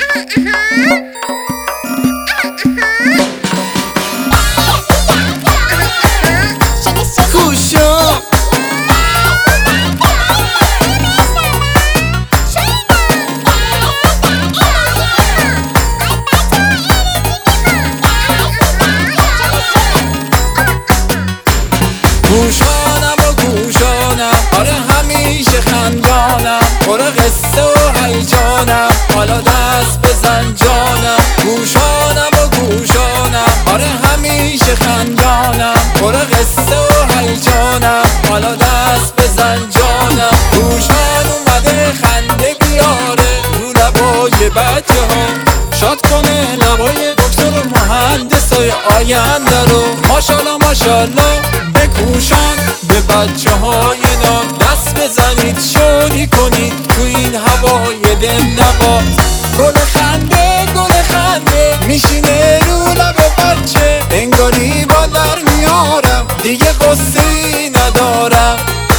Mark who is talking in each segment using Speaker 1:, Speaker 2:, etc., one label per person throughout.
Speaker 1: گوشانم و گوشانم، آره همیشه خندانم، پر قصه و هیجانم، حالا دست بزن جانم. گوشانم و گوشانم، آره همیشه خندانم، پر قصه و هیجانم، حالا دست بزن جانم. گوشان اومده خنده بیاره رو لبای بچه ها، شاد کنه لبای دکتر و مهندسای آینده رو. ماشالله ماشالله به گوشان، به بچه های نام دست بزنید، شادی کنید تو این هوای دلنواز. گل خنده میشینه رو لب بچه، انگاری با در میارم دیگه قصه‌ای ندارم.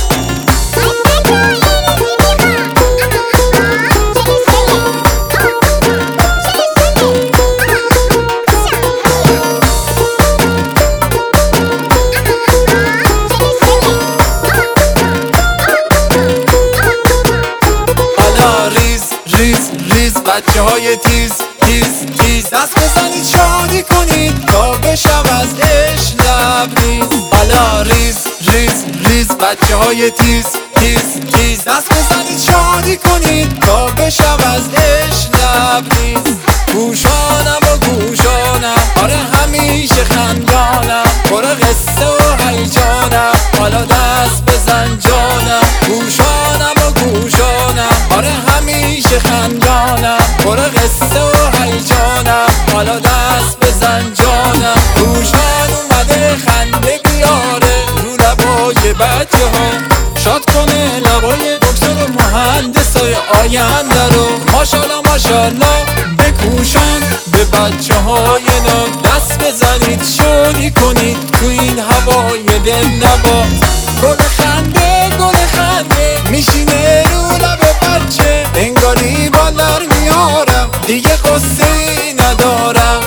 Speaker 1: بچه های تیز دست بزنید شادی کنید تا بشم از عشق لبریز. حالا ریز بچه های تیز دست بزنید شادی کنید تا بشم از عشق لبریز. گوشانم و گوشانم، آره همیشه خندانم، پر قصه و هیجانم، حالا دست بزن جانم. گوشانم و گوشانم، آره همیشه خندانم، پر قصه و هیجانم، حالا دست بزن جانم. گوشان اومده خنده بیاره رو لبای بچه ها، شاد کنه لبای دکتر و مهندسای آینده رو. ماشالله ماشالله به گوشان، به بچه های نام دست بزنید، شادی کنید تو این هوای دلنواز. گل خنده میشینه رو لب بچه، انگاری با در میارم دیگه قصه‌ای ندارم.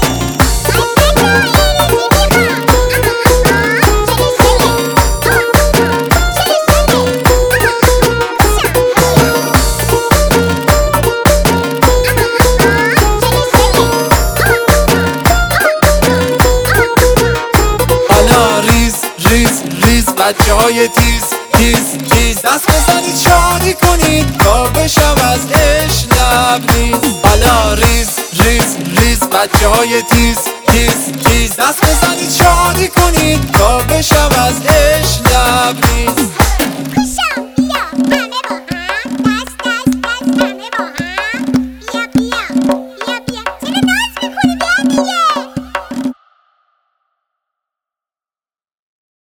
Speaker 1: حالا ریز بچه های تیز دست بزنید شادی کنید تا بشم از عشق لبریز. حالا ریز بچه های تیز دست بزنید